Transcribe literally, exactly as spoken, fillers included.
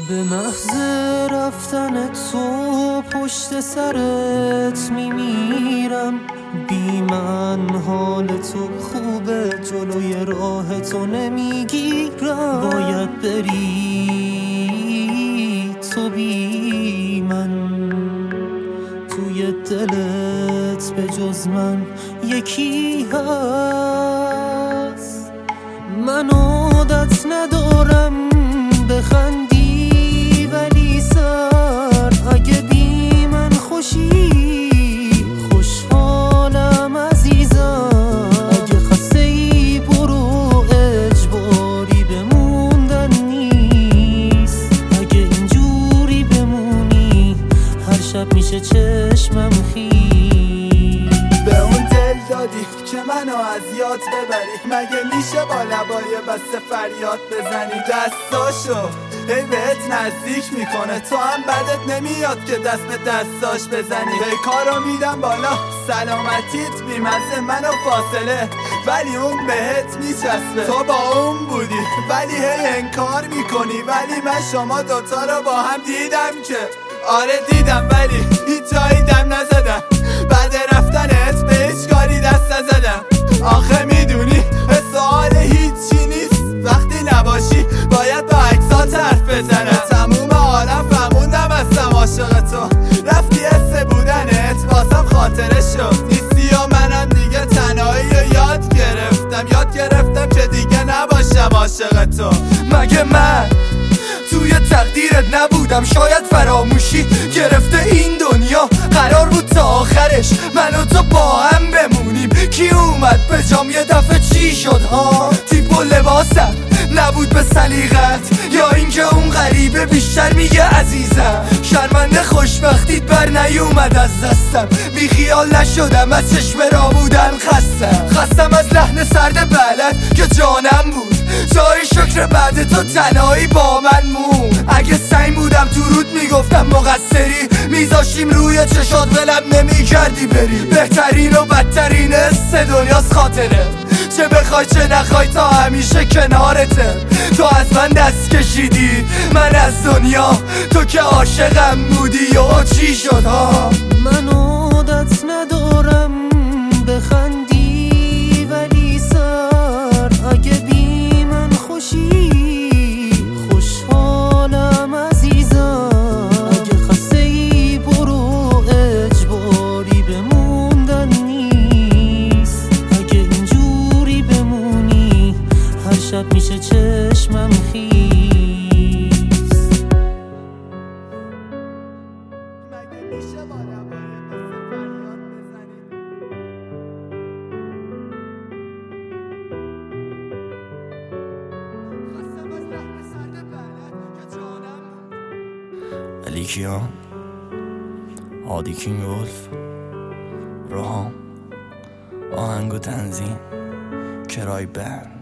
به محض رفتن تو پشت سرت میمیرم، بی من حال تو خوبه، جلوی راه تو نمیگیرم. باید بری تو بی من، توی دلت به جز من یکی هست. من عادت ندارم بخندی ولی سر اگه بی من خوشی خوشحالم عزیزم. اگه خسته ای برو، اجباری بموندن نیست. اگه اینجوری بمونی هر شب میشه چشمم خیس. به اون دل دادی که منو از یاد ببری، مگه میشه با لبای بسته فریاد بزنی؟ دستاشو هی بهت نزدیک میکنه، تو هم بدت نمیاد که دست به دستاش بزنی. هی کارو میدم بالا، سلامتیت بیمزه منو فاصله، ولی اون بهت میچسبه. تو با اون بودی ولی هی انکار میکنی، ولی من شما دوتا رو با هم دیدم که آره دیدم، ولی هیچ جایی دم نزدم. بعد رفتنت به هیچ کاری دست نزدم. آخه میدونی سوال هیچی نیست، وقتی نباشی باید با عکسات حرف بزنم. تموم عالم فهموندم هستم عاشق تو، رفتی حس بودنت واسم خاطره شد. نیستی و منم دیگه تنهایی رو یاد گرفتم، یاد گرفتم که دیگه نباشم عاشق تو. مگه من توی تقدیرت نبودم؟ شاید فراموشی گرفته این دنیا، قرار بود تا آخرش من و تو با هم بمونیم. کی اومد به جام یه دفعه چی شد ها؟ تیپ و لباسم نبود به سلیقت، یا اینکه اون غریبه بیشتر میگه عزیزم؟ شرمنده خوشبختیت بر نیومد از دستم، بی خیال نشدم از چشم را بودن خستم. خستم از لحن سرد بلد که جانم بود، جای شکر بعد تو تنهایی با من مون. اگه سعی بودم تو رود میگفتم مقصری، میذاشیم روی چشات ولم نمیکردی بری. بهترین و بدترین حس دنیاست خاطره، چه بخوای چه نخوای تا همیشه کنارته. تو از من دست کشیدی من از دنیا، تو که عاشقم بودی و چی شد ها؟ من عادت ندارم بخندی ولی سر اگه بی من خوشی خوشحالم عزیزم. اگه خسته ای برو، اجباری بموندن نیست. اگه اینجوری بمونی هر شب میشه چشمم خیس. مگه میشه با لبای بسته فریاد بزنی؟ خستم از لحن سرد بلد که جانم بود. علی کیان، هادی کینگ ولف، روحام، آهنگ و تنظیم کرای بند.